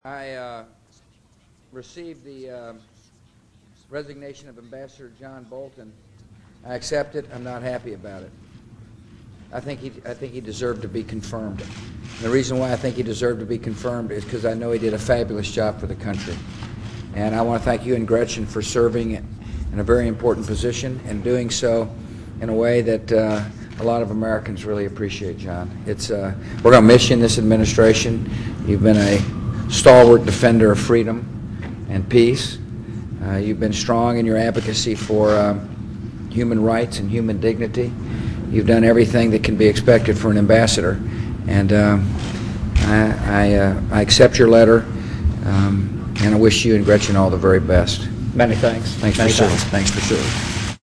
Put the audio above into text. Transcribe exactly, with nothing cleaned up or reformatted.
I uh, received the uh, resignation of Ambassador John Bolton. I accept it. I'm not happy about it. I think he, I think he deserved to be confirmed. And the reason why I think he deserved to be confirmed is because I know he did a fabulous job for the country. And I want to thank you and Gretchen for serving in a very important position and doing so in a way that uh, a lot of Americans really appreciate, John. It's uh, we're going to miss you in this administration. You've been a stalwart defender of freedom and peace. Uh, you've been strong in your advocacy for um, human rights and human dignity. You've done everything that can be expected for an ambassador, and um, I, I, uh, I accept your letter, um, and I wish you and Gretchen all the very best. Many thanks. Thanks Many for serving. thanks. Thanks for serving.